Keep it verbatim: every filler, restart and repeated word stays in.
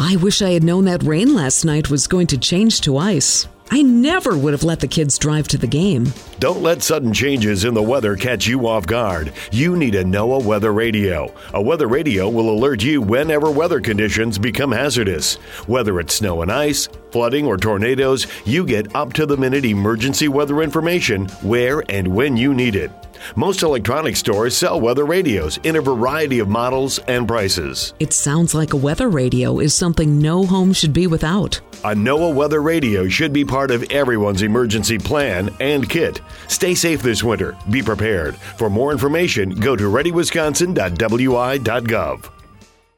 I wish I had known that rain last night was going to change to ice. I never would have let the kids drive to the game. Don't let sudden changes in the weather catch you off guard. You need a NOAA Weather Radio. A weather radio will alert you whenever weather conditions become hazardous. Whether it's snow and ice, flooding, or tornadoes, you get up-to-the-minute emergency weather information where and when you need it. Most electronics stores sell weather radios in a variety of models and prices. It sounds like a weather radio is something no home should be without. A NOAA Weather Radio should be part of everyone's emergency plan and kit. Stay safe this winter. Be prepared. For more information, go to ready wisconsin dot w i dot gov.